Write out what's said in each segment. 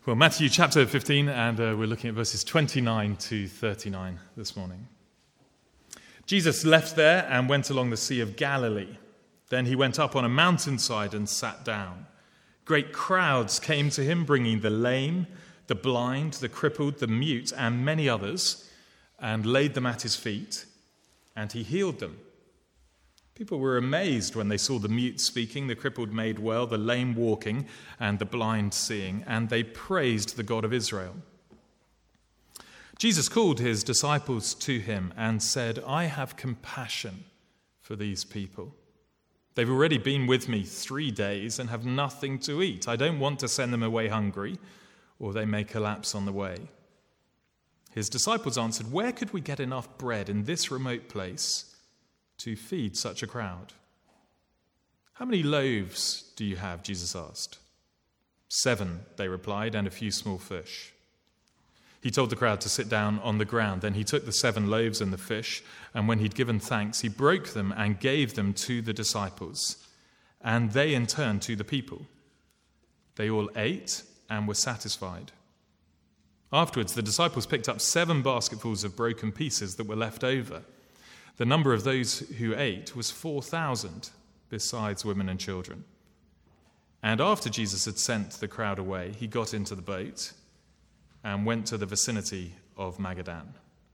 Well, Matthew chapter 15, and we're looking at verses 29 to 39 this morning. Jesus left there and went along the Sea of Galilee. Then he went up on a mountainside and sat down. Great crowds came to him, bringing the lame, the blind, the crippled, the mute, and many others, and laid them at his feet, and he healed them. People were amazed when they saw the mute speaking, the crippled made well, the lame walking, and the blind seeing, and they praised the God of Israel. Jesus called his disciples to him and said, "I have compassion for these people. They've already been with me 3 days and have nothing to eat. I don't want to send them away hungry, or they may collapse on the way." His disciples answered, "Where could we get enough bread in this remote place to feed such a crowd?" "How many loaves do you have?" Jesus asked. 7, they replied, "and a few small fish." He told the crowd to sit down on the ground. Then he took the 7 loaves and the fish, and when he'd given thanks, he broke them and gave them to the disciples, and they in turn to the people. They all ate and were satisfied. Afterwards, the disciples picked up 7 basketfuls of broken pieces that were left over. The number of those who ate was 4,000, besides women and children. And after Jesus had sent the crowd away, he got into the boat and went to the vicinity of Magadan.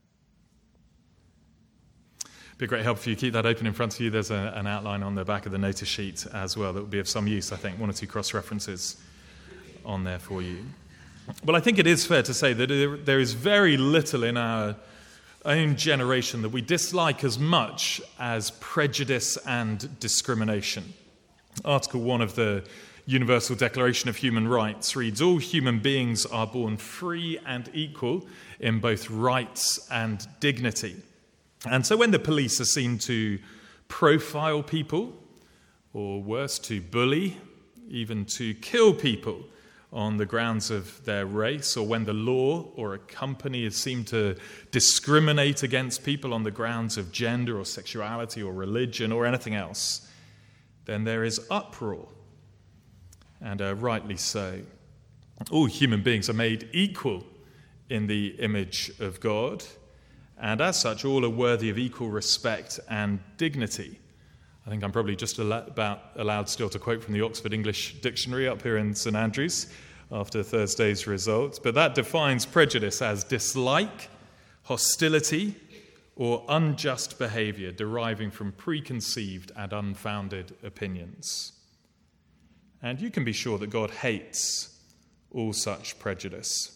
It'd be a great help if you keep that open in front of you. There's an outline on the back of the notice sheet as well that would be of some use, I think. 1 or 2 cross-references on there for you. Well, I think it is fair to say that there is very little in our own generation that we dislike as much as prejudice and discrimination. Article 1 of the Universal Declaration of Human Rights reads, "All human beings are born free and equal in both rights and dignity." And so when the police are seen to profile people, or worse, to bully, even to kill people on the grounds of their race, or when the law or a company is seen to discriminate against people on the grounds of gender or sexuality or religion or anything else, then there is uproar, and rightly so. All human beings are made equal in the image of God, and as such, all are worthy of equal respect and dignity. I think I'm probably just about allowed still to quote from the Oxford English Dictionary up here in St Andrews after Thursday's results, but that defines prejudice as dislike, hostility, or unjust behaviour deriving from preconceived and unfounded opinions. And you can be sure that God hates all such prejudice.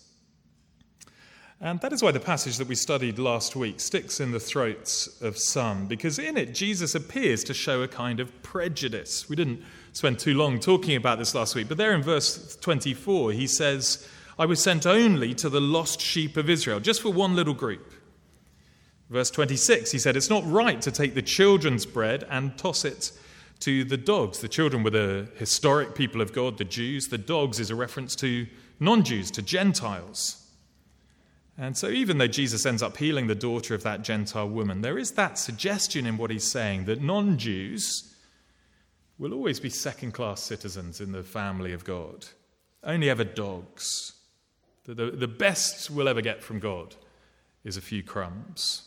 And that is why the passage that we studied last week sticks in the throats of some, because in it Jesus appears to show a kind of prejudice. We didn't spend too long talking about this last week, but there in verse 24 he says, "I was sent only to the lost sheep of Israel," just for one little group. Verse 26 he said, "It's not right to take the children's bread and toss it to the dogs." The children were the historic people of God, the Jews. The dogs is a reference to non-Jews, to Gentiles. And so even though Jesus ends up healing the daughter of that Gentile woman, there is that suggestion in what he's saying that non-Jews will always be second-class citizens in the family of God, only ever dogs. The best we'll ever get from God is a few crumbs.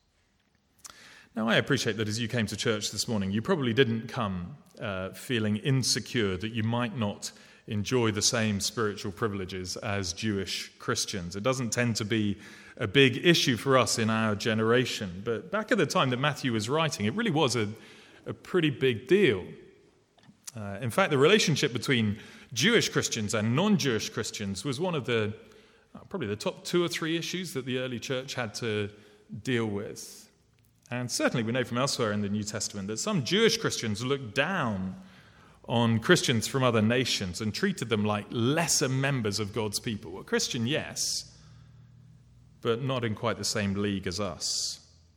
Now, I appreciate that as you came to church this morning, you probably didn't come feeling insecure that you might not enjoy the same spiritual privileges as Jewish Christians. It doesn't tend to be a big issue for us in our generation. But back at the time that Matthew was writing, it really was a pretty big deal. In fact, the relationship between Jewish Christians and non-Jewish Christians was one of the probably the top 2 or 3 issues that the early church had to deal with. And certainly we know from elsewhere in the New Testament that some Jewish Christians looked down on Christians from other nations and treated them like lesser members of God's people. A Christian, yes, but not in quite the same league as us.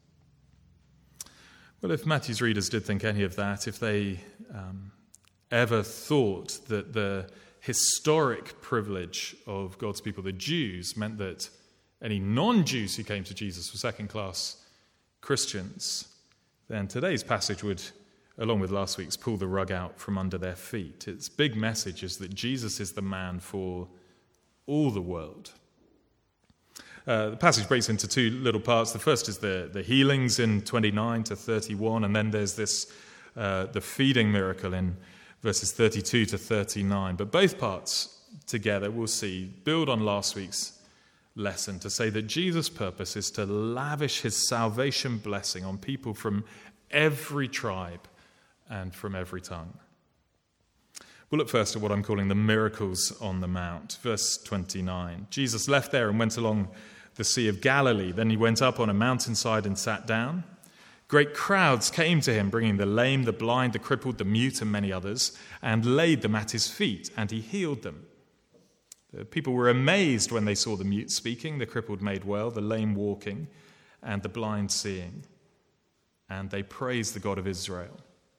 Well, if Matthew's readers did think any of that, if they ever thought that the historic privilege of God's people, the Jews, meant that any non-Jews who came to Jesus were second-class Christians, then today's passage would, along with last week's, pull the rug out from under their feet. Its big message is that Jesus is the man for all the world. The passage breaks into two little parts. The first is the healings in 29 to 31, and then there's this the feeding miracle in verses 32 to 39. But both parts together, we'll see, build on last week's lesson to say that Jesus' purpose is to lavish his salvation blessing on people from every tribe and from every tongue. We'll look first at what I'm calling the miracles on the Mount. Verse 29. Jesus left there and went along the Sea of Galilee. Then he went up on a mountainside and sat down. Great crowds came to him, bringing the lame, the blind, the crippled, the mute, and many others, and laid them at his feet, and he healed them. The people were amazed when they saw the mute speaking, the crippled made well, the lame walking, and the blind seeing. And they praised the God of Israel.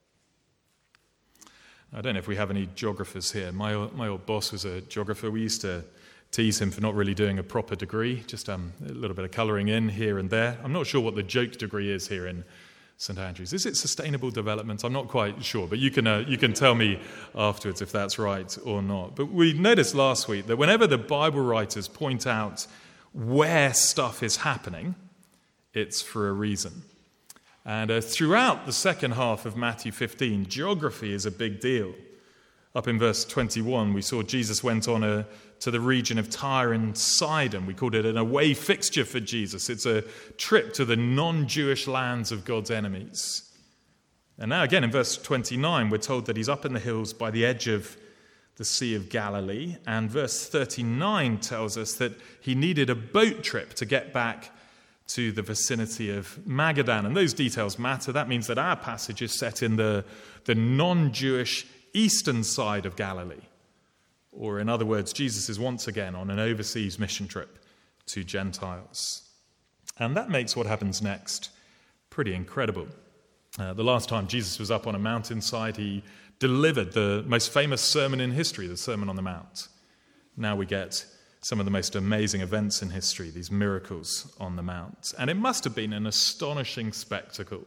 I don't know if we have any geographers here. My old boss was a geographer. We used to tease him for not really doing a proper degree, just a little bit of colouring in here and there. I'm not sure what the joke degree is here in St Andrews. Is it sustainable development? I'm not quite sure, but you can tell me afterwards if that's right or not. But we noticed last week that whenever the Bible writers point out where stuff is happening, it's for a reason. And throughout the second half of Matthew 15, geography is a big deal. Up in verse 21, we saw Jesus went on to the region of Tyre and Sidon. We called it an away fixture for Jesus. It's a trip to the non-Jewish lands of God's enemies. And now again in verse 29, we're told that he's up in the hills by the edge of the Sea of Galilee. And verse 39 tells us that he needed a boat trip to get back to the vicinity of Magadan. And those details matter. That means that our passage is set in the non-Jewish eastern side of Galilee. Or in other words, Jesus is once again on an overseas mission trip to Gentiles. And that makes what happens next pretty incredible. The last time Jesus was up on a mountainside, he delivered the most famous sermon in history, the Sermon on the Mount. Now we get some of the most amazing events in history, these miracles on the Mount. And it must have been an astonishing spectacle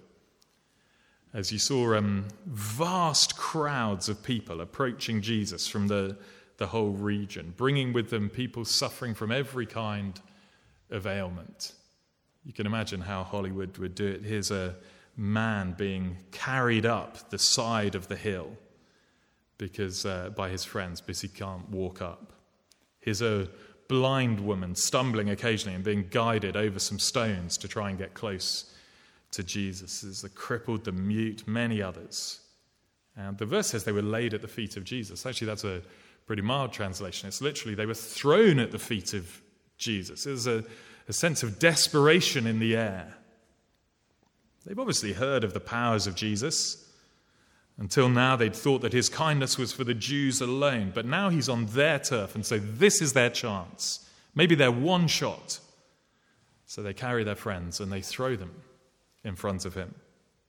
as you saw vast crowds of people approaching Jesus from the whole region, bringing with them people suffering from every kind of ailment. You can imagine how Hollywood would do it. Here's a man being carried up the side of the hill because by his friends because he can't walk up. Here's a blind woman stumbling occasionally and being guided over some stones to try and get close to Jesus. There's the crippled, the mute, many others. And the verse says they were laid at the feet of Jesus. Actually, that's a pretty mild translation. It's literally they were thrown at the feet of Jesus. There's a sense of desperation in the air. They've obviously heard of the powers of Jesus. Until now, they'd thought that his kindness was for the Jews alone. But now he's on their turf, and so this is their chance. Maybe their one shot. So they carry their friends and they throw them in front of him.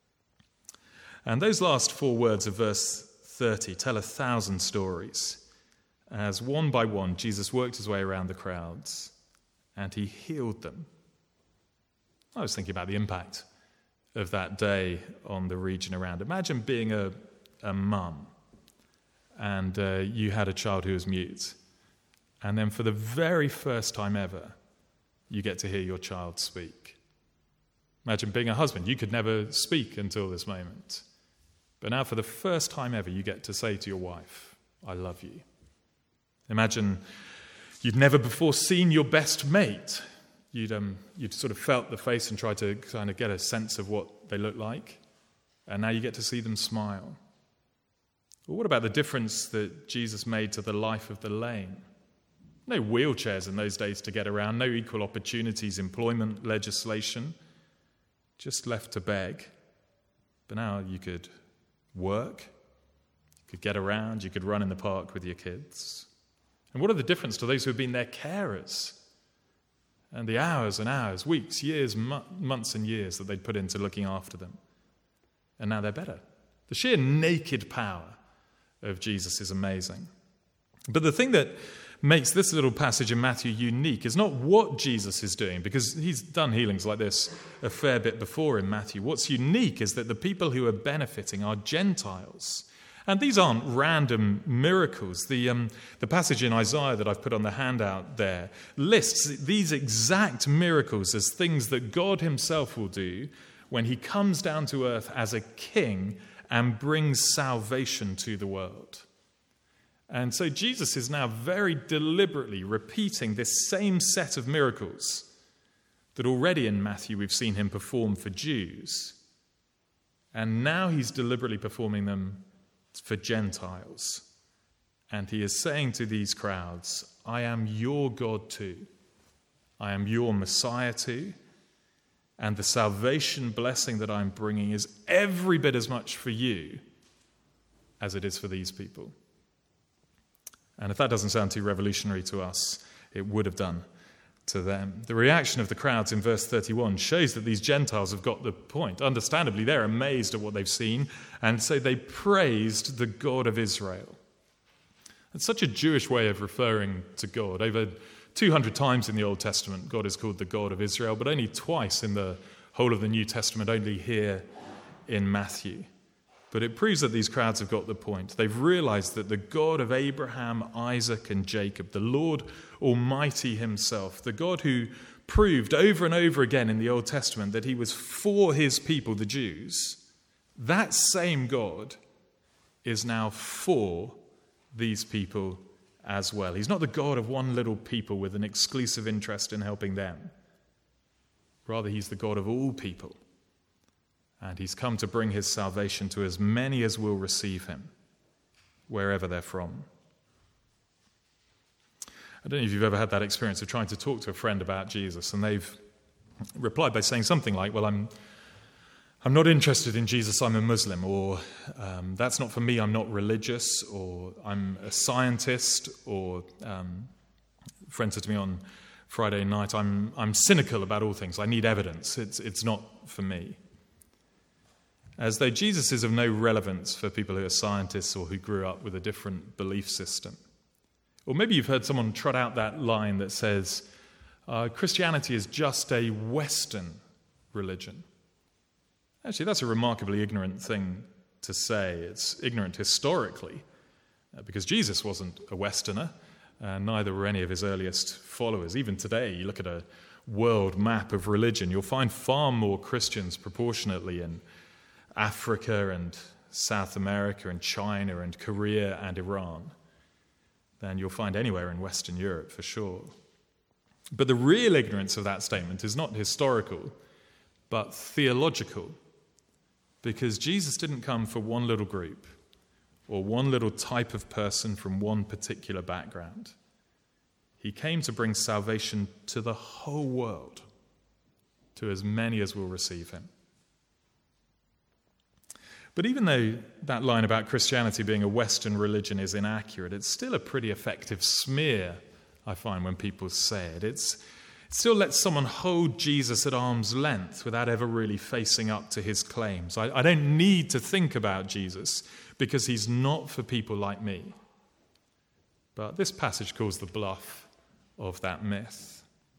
And those last four words of verse 30 tell 1,000 stories. As one by one, Jesus worked his way around the crowds and he healed them. I was thinking about the impact of that day on the region around. Imagine being a mum and you had a child who was mute. And then for the very first time ever, you get to hear your child speak. Imagine being a husband. You could never speak until this moment. But now for the first time ever, you get to say to your wife, I love you. Imagine you'd never before seen your best mate. You'd sort of felt the face and tried to kind of get a sense of what they look like. And now you get to see them smile. Well, what about the difference that Jesus made to the life of the lame? No wheelchairs in those days to get around, no equal opportunities, employment legislation, just left to beg. But now you could work, you could get around, you could run in the park with your kids. And what are the difference to those who have been their carers? And the hours and hours, weeks, years, months and years that they'd put into looking after them. And now they're better. The sheer naked power of Jesus is amazing. But the thing that makes this little passage in Matthew unique is not what Jesus is doing, because he's done healings like this a fair bit before in Matthew. What's unique is that the people who are benefiting are Gentiles. And these aren't random miracles. The passage in Isaiah that I've put on the handout there lists these exact miracles as things that God himself will do when he comes down to earth as a king and brings salvation to the world. And so Jesus is now very deliberately repeating this same set of miracles that already in Matthew we've seen him perform for Jews. And now he's deliberately performing them for Gentiles. And he is saying to these crowds, I am your God too. I am your Messiah too. And the salvation blessing that I'm bringing is every bit as much for you as it is for these people. And if that doesn't sound too revolutionary to us, it would have done to them. The reaction of the crowds in verse 31 shows that these Gentiles have got the point. Understandably, they're amazed at what they've seen, and so they praised the God of Israel. It's such a Jewish way of referring to God. Over 200 times in the Old Testament, God is called the God of Israel, but only twice in the whole of the New Testament, only here in Matthew. But it proves that these crowds have got the point. They've realized that the God of Abraham, Isaac, and Jacob, the Lord Almighty himself, the God who proved over and over again in the Old Testament that he was for his people, the Jews, that same God is now for these people as well. He's not the God of one little people with an exclusive interest in helping them. Rather, he's the God of all people. And he's come to bring his salvation to as many as will receive him, wherever they're from. I don't know if you've ever had that experience of trying to talk to a friend about Jesus, and they've replied by saying something like, well, I'm not interested in Jesus, I'm a Muslim, or that's not for me, I'm not religious, or I'm a scientist, or a friend said to me on Friday night, I'm cynical about all things, I need evidence, it's not for me. As though Jesus is of no relevance for people who are scientists or who grew up with a different belief system. Or maybe you've heard someone trot out that line that says, Christianity is just a Western religion. Actually, that's a remarkably ignorant thing to say. It's ignorant historically, because Jesus wasn't a Westerner, neither were any of his earliest followers. Even today, you look at a world map of religion, you'll find far more Christians proportionately in Africa and South America and China and Korea and Iran than you'll find anywhere in Western Europe, for sure. But the real ignorance of that statement is not historical, but theological, because Jesus didn't come for one little group or one little type of person from one particular background. He came to bring salvation to the whole world, to as many as will receive him. But even though that line about Christianity being a Western religion is inaccurate, it's still a pretty effective smear, I find, when people say it. It still lets someone hold Jesus at arm's length without ever really facing up to his claims. I don't need to think about Jesus because he's not for people like me. But this passage calls the bluff of that myth.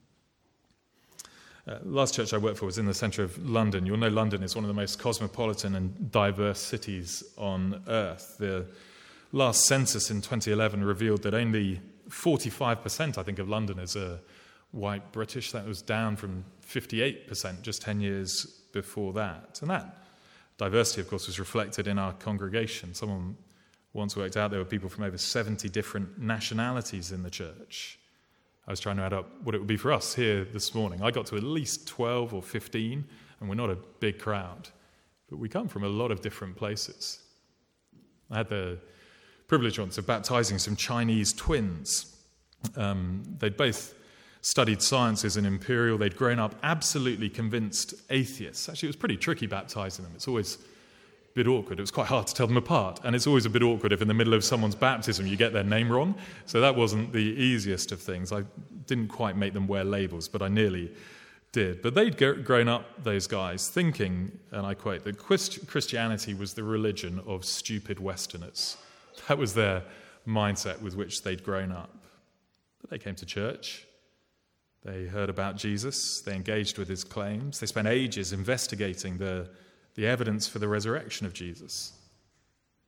Last church I worked for was in the centre of London. You'll know London is one of the most cosmopolitan and diverse cities on earth. The last census in 2011 revealed that only 45%, I think, of Londoners are white British. That was down from 58% just 10 years before that. And that diversity, of course, was reflected in our congregation. Someone once worked out there were people from over 70 different nationalities in the church. I was trying to add up what it would be for us here this morning. I got to at least 12 or 15, and we're not a big crowd, but we come from a lot of different places. I had the privilege once of baptizing some Chinese twins. They'd both studied sciences in Imperial. They'd grown up absolutely convinced atheists. Actually, it was pretty tricky baptizing them. It's always a bit awkward. It was quite hard to tell them apart. And it's always a bit awkward if in the middle of someone's baptism you get their name wrong. So that wasn't the easiest of things. I didn't quite make them wear labels, but I nearly did. But they'd grown up, those guys, thinking, and I quote, that Christianity was the religion of stupid Westerners. That was their mindset with which they'd grown up. But they came to church. They heard about Jesus. They engaged with his claims. They spent ages investigating the evidence for the resurrection of Jesus.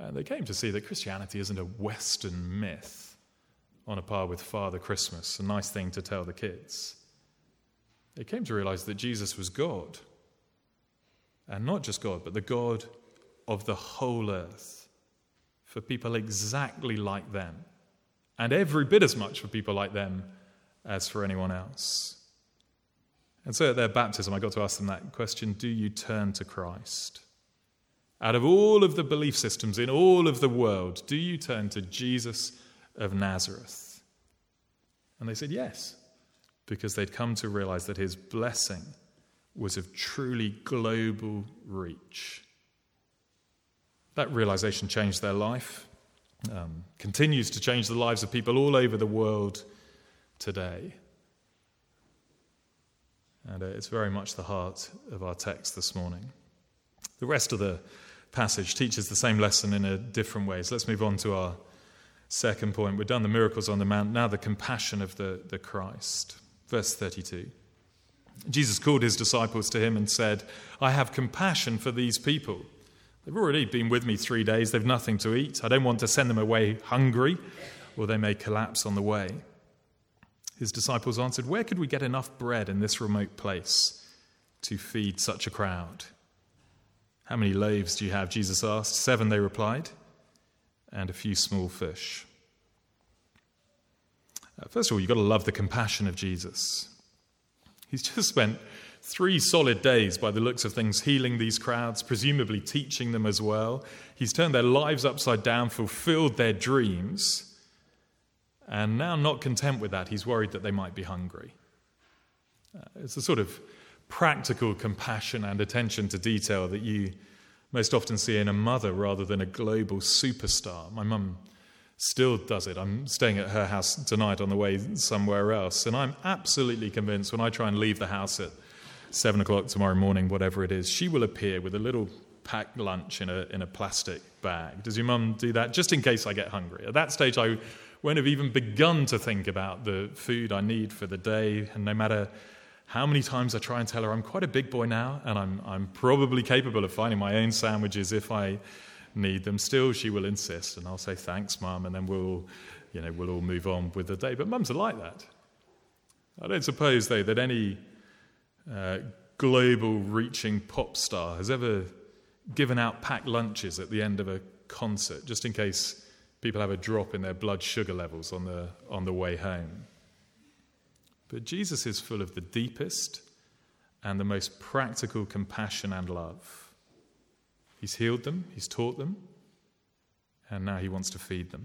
And they came to see that Christianity isn't a Western myth on a par with Father Christmas, a nice thing to tell the kids. They came to realize that Jesus was God. And not just God, but the God of the whole earth, for people exactly like them, and every bit as much for people like them as for anyone else. And so at their baptism, I got to ask them that question: do you turn to Christ? Out of all of the belief systems in all of the world, do you turn to Jesus of Nazareth? And they said yes, because they'd come to realize that his blessing was of truly global reach. That realization changed their life, continues to change the lives of people all over the world today. And it's very much the heart of our text this morning. The rest of the passage teaches the same lesson in a different way. So let's move on to our second point. We've done the miracles on the mount, now the compassion of the Christ. Verse 32. Jesus called his disciples to him and said, I have compassion for these people. They've already been with me 3 days. They've nothing to eat. I don't want to send them away hungry, or they may collapse on the way. His disciples answered, where could we get enough bread in this remote place to feed such a crowd? How many loaves do you have? Jesus asked. 7, they replied, and a few small fish. First of all, you've got to love the compassion of Jesus. He's just spent 3 solid days, by the looks of things, healing these crowds, presumably teaching them as well. He's turned their lives upside down, fulfilled their dreams, and now, not content with that, he's worried that they might be hungry. It's the sort of practical compassion and attention to detail that you most often see in a mother rather than a global superstar. My mum still does it. I'm staying at her house tonight on the way somewhere else, and I'm absolutely convinced when I try and leave the house at 7 o'clock tomorrow morning, whatever it is, she will appear with a little packed lunch in a plastic bag. Does your mum do that? Just in case I get hungry. At that stage, I won't have even begun to think about the food I need for the day, and no matter how many times I try and tell her I'm quite a big boy now, and I'm probably capable of finding my own sandwiches if I need them, still she will insist, and I'll say thanks, Mum, and then we'll all move on with the day. But mums are like that. I don't suppose, though, that any global reaching pop star has ever given out packed lunches at the end of a concert, just in case people have a drop in their blood sugar levels on the way home. But Jesus is full of the deepest and the most practical compassion and love. He's healed them, he's taught them, and now he wants to feed them.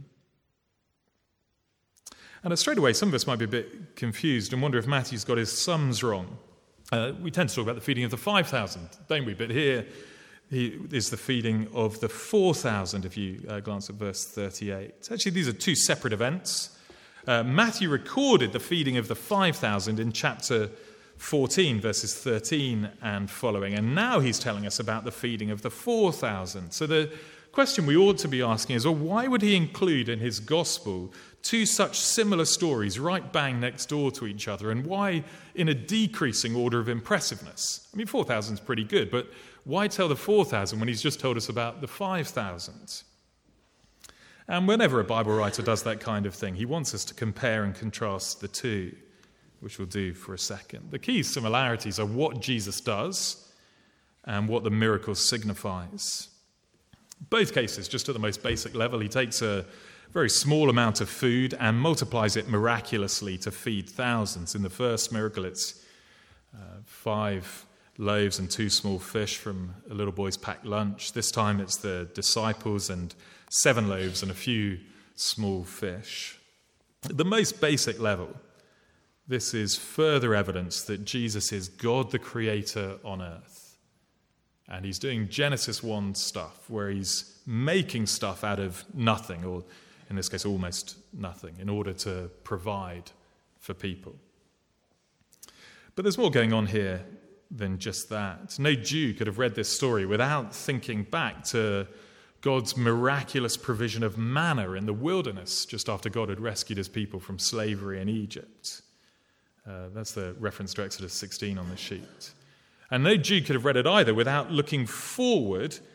And straight away, some of us might be a bit confused and wonder if Matthew's got his sums wrong. We tend to talk about the feeding of the 5,000, don't we? But here is the feeding of the 4,000, if you glance at verse 38. Actually, these are 2 separate events. Matthew recorded the feeding of the 5,000 in chapter 14, verses 13 and following, and now he's telling us about the feeding of the 4,000. So the question we ought to be asking is, well, why would he include in his gospel 2 such similar stories right bang next door to each other, and why in a decreasing order of impressiveness? I mean, 4,000 is pretty good, but why tell the 4,000 when he's just told us about the 5,000? And whenever a Bible writer does that kind of thing, he wants us to compare and contrast the 2, which we'll do for a second. The key similarities are what Jesus does and what the miracle signifies. Both cases, just at the most basic level, he takes a very small amount of food and multiplies it miraculously to feed thousands. In the first miracle, it's 5 loaves and 2 small fish from a little boy's packed lunch. This time it's the disciples and 7 loaves and a few small fish. At the most basic level, this is further evidence that Jesus is God the Creator on earth. And he's doing Genesis 1 stuff, where he's making stuff out of nothing, or in this case almost nothing, in order to provide for people. But there's more going on here than just that. No Jew could have read this story without thinking back to God's miraculous provision of manna in the wilderness just after God had rescued his people from slavery in Egypt. That's the reference to Exodus 16 on the sheet. And no Jew could have read it either without looking forward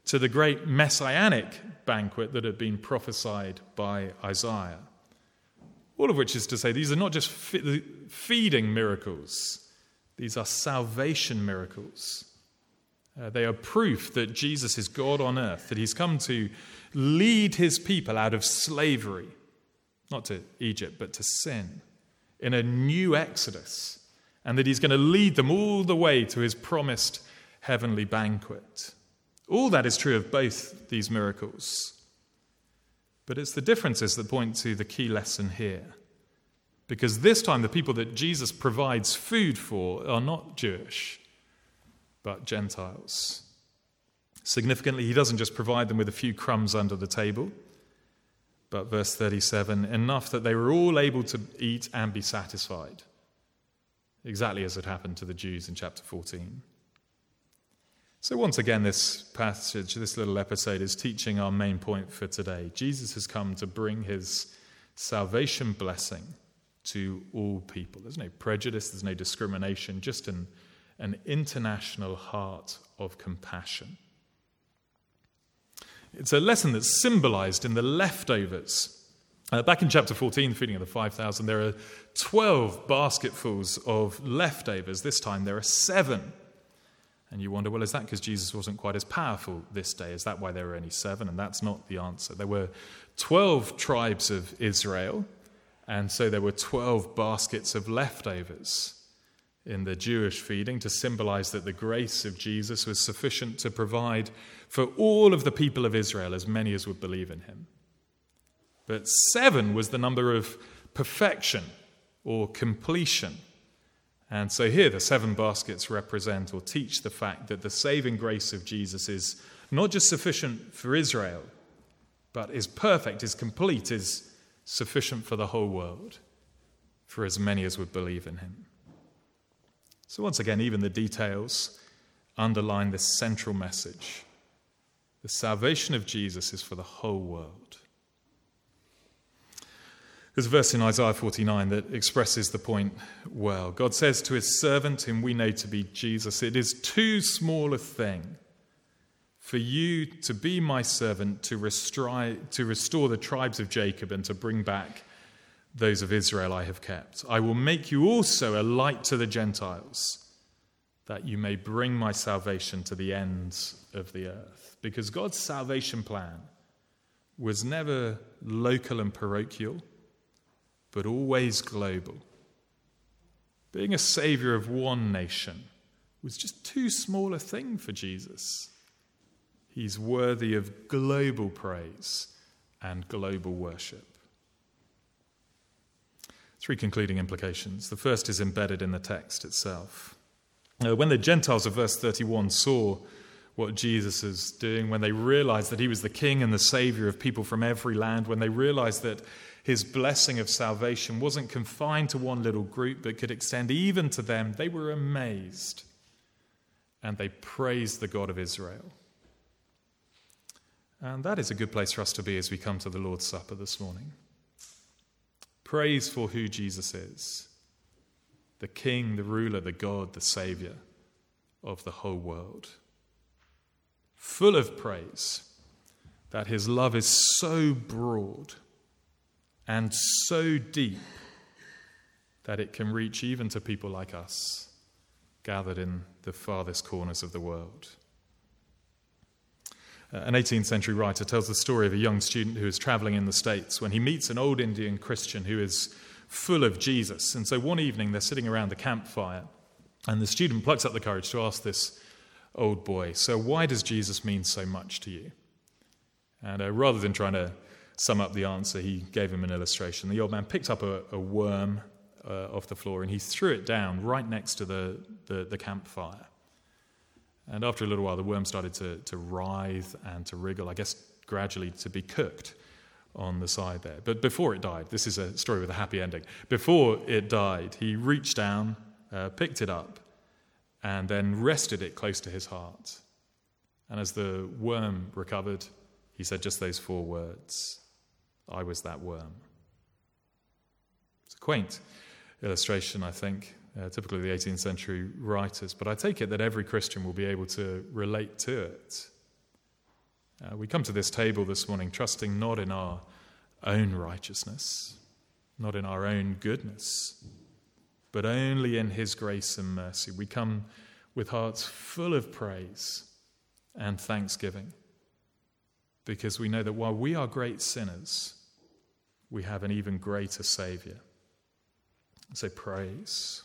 to the great messianic banquet that had been prophesied by Isaiah. All of which is to say, these are not just feeding miracles. These are salvation miracles. They are proof that Jesus is God on earth, that he's come to lead his people out of slavery, not to Egypt, but to sin, in a new exodus, and that he's going to lead them all the way to his promised heavenly banquet. All that is true of both these miracles. But it's the differences that point to the key lesson here. Because this time the people that Jesus provides food for are not Jewish, but Gentiles. Significantly, he doesn't just provide them with a few crumbs under the table, but verse 37, enough that they were all able to eat and be satisfied, exactly as had happened to the Jews in chapter 14. So once again, this passage, this little episode is teaching our main point for today. Jesus has come to bring his salvation blessing to all people. There's no prejudice, there's no discrimination, just an international heart of compassion. It's a lesson that's symbolized in the leftovers. Back in chapter 14, feeding of the 5,000, there are 12 basketfuls of leftovers. This time there are 7. And you wonder, well, is that because Jesus wasn't quite as powerful this day? Is that why there were only 7? And that's not the answer. There were 12 tribes of Israel, and so there were 12 baskets of leftovers in the Jewish feeding to symbolize that the grace of Jesus was sufficient to provide for all of the people of Israel, as many as would believe in him. But 7 was the number of perfection or completion. And so here the 7 baskets represent or teach the fact that the saving grace of Jesus is not just sufficient for Israel, but is perfect, is complete, is sufficient for the whole world, for as many as would believe in him. So once again, even the details underline this central message. The salvation of Jesus is for the whole world. There's a verse in Isaiah 49 that expresses the point well. God says to his servant, whom we know to be Jesus, "It is too small a thing for you to be my servant to restore the tribes of Jacob and to bring back those of Israel I have kept. I will make you also a light to the Gentiles, that you may bring my salvation to the ends of the earth." Because God's salvation plan was never local and parochial, but always global. Being a savior of one nation was just too small a thing for Jesus. He's worthy of global praise and global worship. 3 concluding implications. The first is embedded in the text itself. When the Gentiles of verse 31 saw what Jesus is doing, when they realized that he was the king and the savior of people from every land, when they realized that his blessing of salvation wasn't confined to one little group but could extend even to them, they were amazed and they praised the God of Israel. And that is a good place for us to be as we come to the Lord's Supper this morning. Praise for who Jesus is, the King, the ruler, the God, the Savior of the whole world. Full of praise that his love is so broad and so deep that it can reach even to people like us, gathered in the farthest corners of the world. An 18th century writer tells the story of a young student who is traveling in the States when he meets an old Indian Christian who is full of Jesus. And so one evening they're sitting around the campfire, and the student plucks up the courage to ask this old boy, "So why does Jesus mean so much to you?" And rather than trying to sum up the answer, he gave him an illustration. The old man picked up a worm off the floor and he threw it down right next to the campfire. And after a little while, the worm started to writhe and to wriggle, I guess gradually to be cooked on the side there. But before it died, this is a story with a happy ending. Before it died, he reached down, picked it up, and then rested it close to his heart. And as the worm recovered, he said just those 4 words, "I was that worm." It's a quaint illustration, I think, typically the 18th century writers, but I take it that every Christian will be able to relate to it. We come to this table this morning trusting not in our own righteousness, not in our own goodness, but only in his grace and mercy. We come with hearts full of praise and thanksgiving, because we know that while we are great sinners, we have an even greater Saviour. So praise.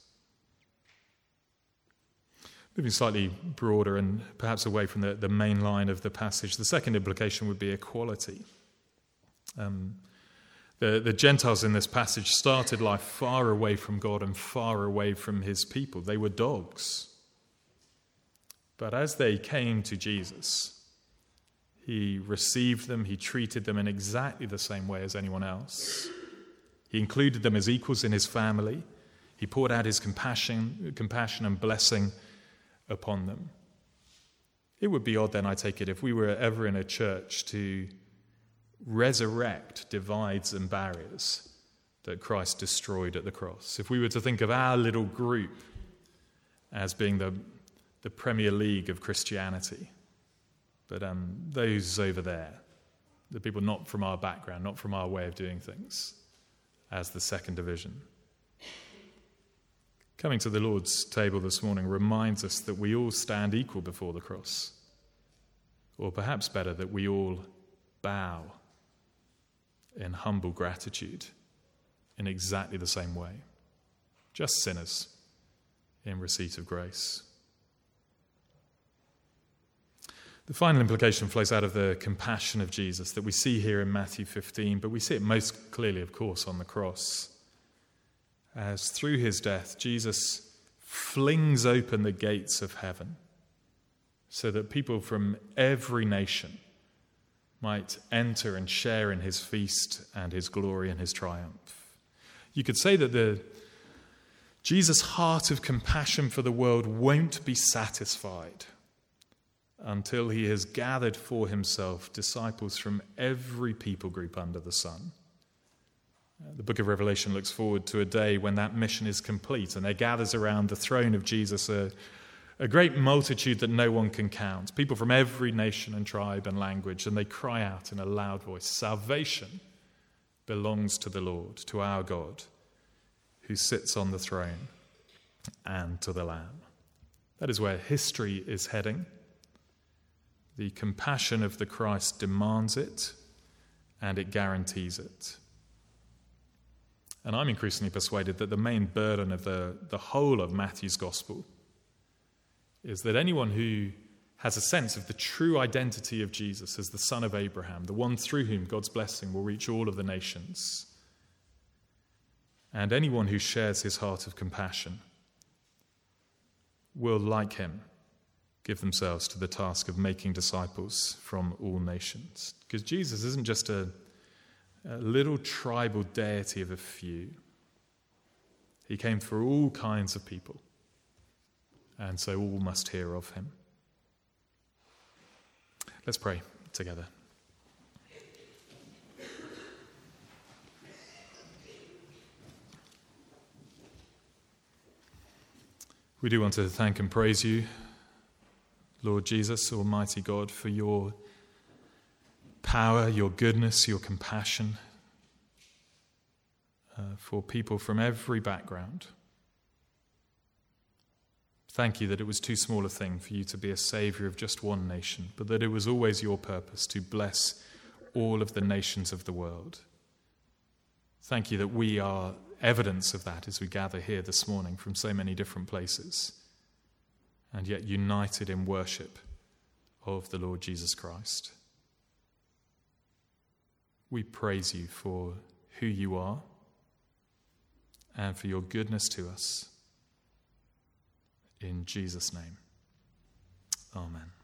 Moving slightly broader and perhaps away from the main line of the passage, the second implication would be equality. The Gentiles in this passage started life far away from God and far away from his people. They were dogs. But as they came to Jesus, he received them, he treated them in exactly the same way as anyone else. He included them as equals in his family. He poured out his compassion and blessing upon them. It would be odd then, I take it, if we were ever in a church to resurrect divides and barriers that Christ destroyed at the cross. If we were to think of our little group as being the Premier League of Christianity, but those over there, the people not from our background, not from our way of doing things, as the second division. Coming to the Lord's table this morning reminds us that we all stand equal before the cross, or perhaps better, that we all bow in humble gratitude in exactly the same way, just sinners in receipt of grace. The final implication flows out of the compassion of Jesus that we see here in Matthew 15, but we see it most clearly, of course, on the cross. As through his death, Jesus flings open the gates of heaven so that people from every nation might enter and share in his feast and his glory and his triumph. You could say that Jesus' heart of compassion for the world won't be satisfied until he has gathered for himself disciples from every people group under the sun. The book of Revelation looks forward to a day when that mission is complete and there gathers around the throne of Jesus a great multitude that no one can count, people from every nation and tribe and language, and they cry out in a loud voice, "Salvation belongs to the Lord, to our God, who sits on the throne, and to the Lamb." That is where history is heading. The compassion of the Christ demands it, and it guarantees it. And I'm increasingly persuaded that the main burden of the whole of Matthew's gospel is that anyone who has a sense of the true identity of Jesus as the son of Abraham, the one through whom God's blessing will reach all of the nations, and anyone who shares his heart of compassion will, like him, give themselves to the task of making disciples from all nations. Because Jesus isn't just a little tribal deity of a few. He came for all kinds of people, and so all must hear of him. Let's pray together. We do want to thank and praise you, Lord Jesus, Almighty God, for your power, your goodness, your compassion for people from every background. Thank you that it was too small a thing for you to be a saviour of just one nation, but that it was always your purpose to bless all of the nations of the world. Thank you that we are evidence of that as we gather here this morning from so many different places, and yet united in worship of the Lord Jesus Christ. We praise you for who you are and for your goodness to us. In Jesus' name, amen.